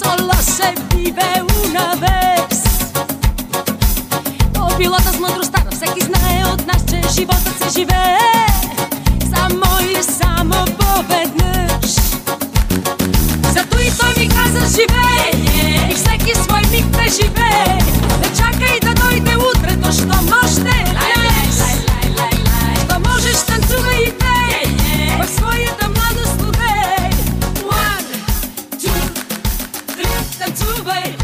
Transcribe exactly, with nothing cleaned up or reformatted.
solo se vive una vez. To bilo da smo drugo staro, всеки знае от нас, че животът се живее само и само поведнъж. Зато и той ми каза живей и всеки свой миг преживей. Не чакай да дойде утрето, щом още днес. Що можеш, танцувай и тей в своята младост лудей. One, two, three, танцувай.